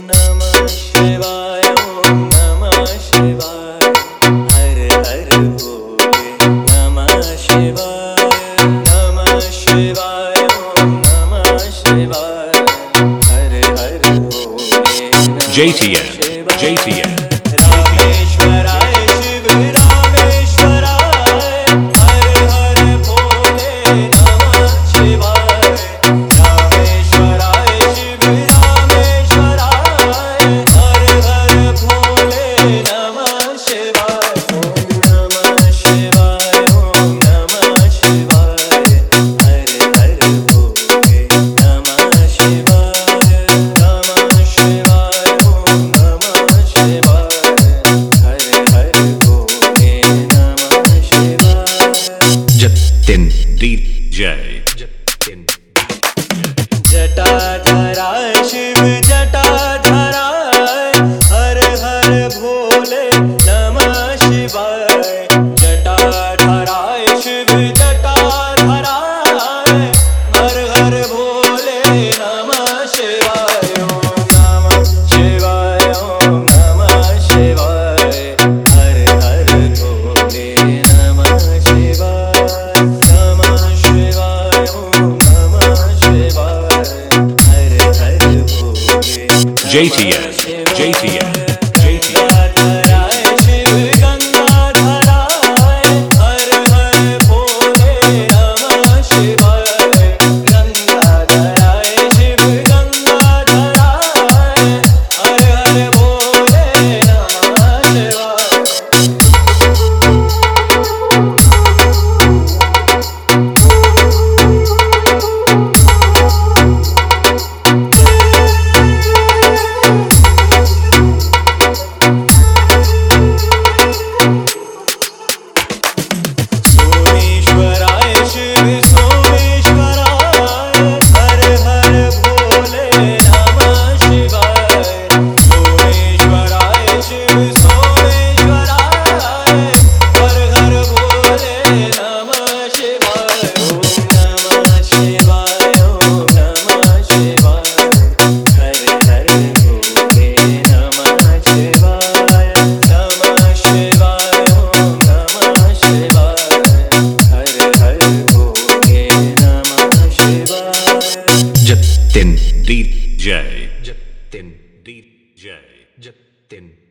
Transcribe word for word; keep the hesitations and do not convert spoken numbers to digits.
नमः शिवाय ओम नमः शिवाय हर हर भोले नमः शिवाय नमः शिवाय ओम नमः शिवाय हर हर भोले J T N J T N रामेश्वराय Shiv रामेश्वराय हर हर भोले नमः शिवाय रामेश्वराय शिव रामेश्वराय हर हर भोले नमः शिवाय ओम नमः शिवाय ओम नमः शिवाय हर हर भोले नमः शिवाय नमः शिवाय ओम नमः शिवाय हर हर भोले नमः शिवाय Jatin D J Jatin जटाधराय Shiv जटाधराय हर हर भोले नमः शिवाय जटाधराय शिव जटाधराय हर हर भोले नमः शिवाय ओम नमः शिवाय ओम नमः शिवाय हर हर भोले नमः शिवाय नमः शिवाय ओम नमः शिवाय हर हर भोले J T N J T N J T N गंगाधराय Shiv गंगाधराय हर हर भोले नमः शिवाय गंगाधराय शिव गंगाधराय हर हर भोले नमः शिवाय सोमेश्वराय शिव सोमेश्वराय हर हर भोले नमः शिवाय सोमेश्वराय शिव सोमेश्वराय हर हर भोले नमः शिवाय ओम नमः शिवाय ओम नमः शिवाय हर हर भोले नमः शिवाय नमः शिवाय ओम नमः शिवाय हर हर भोले नमः शिवाय Jatin D J Jatin D J Jatin